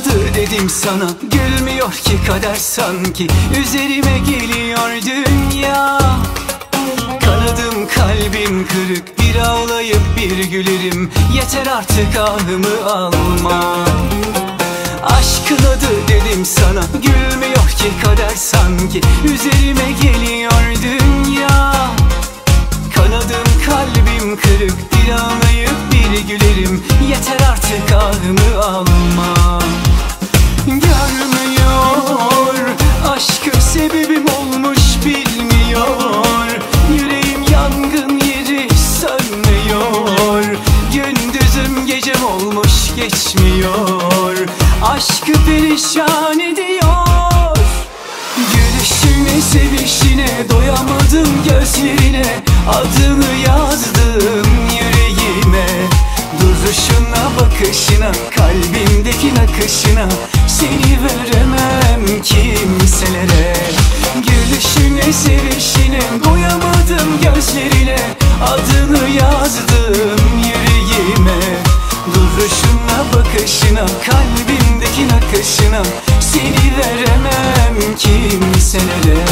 kınadı dedim sana, gülmüyor ki kader sanki. Üzerime geliyor dünya. Kanadım kalbim kırık, bir ağlayıp bir gülerim. Yeter artık ahımı alma. Aşkın adı dedim sana, gülmüyor ki kader sanki. Üzerime geliyor dünya. Kanadım kalbim kırık, bir ağlayıp bir gülerim. Yeter artık ahımı alma. Görmüyor, aşkın sebebim olmuş bilmiyor. Yüreğim yangın yeri sönmüyor. Gündüzüm gecem olmuş geçmiyor. Aşkı perişan ediyor. Gülüşüne sevişine doyamadım, gözlerine adını yazdım yüreğime. Duruşuna bakışına, kalbimdeki nakışına seni veremem kimselere. Gülüşüne sevişine doyamadım, gözlerine adını yazdım yüreğime. Duruşuna bakışına, kalbimdeki nakışına seni veremem kimselere.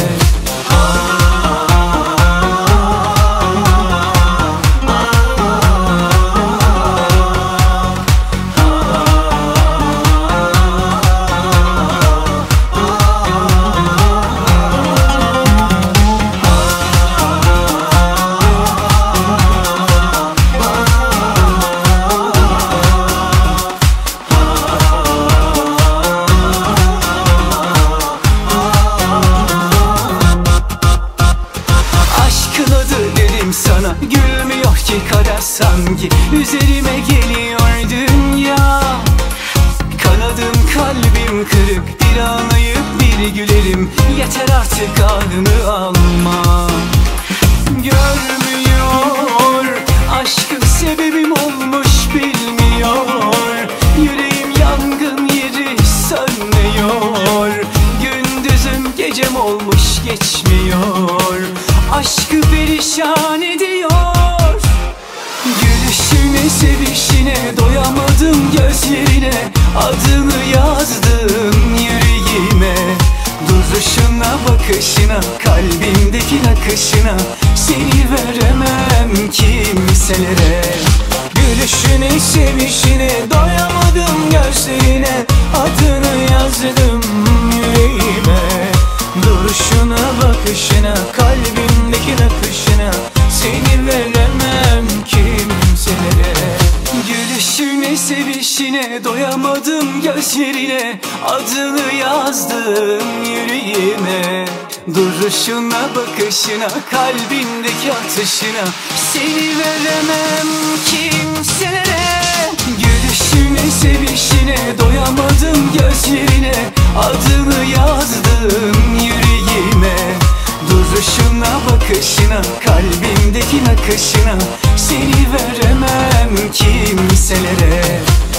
Sana gülmüyor ki kader sanki. Üzerime geliyor dünya. Kanadım kalbim kırık, bir ağlayıp bir gülerim. Yeter artık ahımı alma. Görmüyor, aşkın sebebim olmuş bilmiyor. Yüreğim yangın yeri sönmüyor. Gündüzüm gecem olmuş geçmiyor. Aşkı perişan ediyor. Gülüşüne sevişine doyamadım, gözlerine adını yazdım yüreğime. Duruşuna bakışına, kalbimdeki nakışına seni veremem kimselere. Gülüşüne sevişine doyamadım, gözlerine adını yazdım yüreğime. Duruşuna bakışına, kalbimdeki nakışına seni veremem kimselere. Gülüşüne sevişine doyamadım, gözlerine adını yazdım yüreğime. Duruşuna bakışına, kalbimdeki atışına seni veremem kimselere. Gülüşüne sevişine doyamadım, gözlerine adını yazdım yüreğime. Duruşuna bakışına, kalbimdeki nakışına seni veremem kimselere.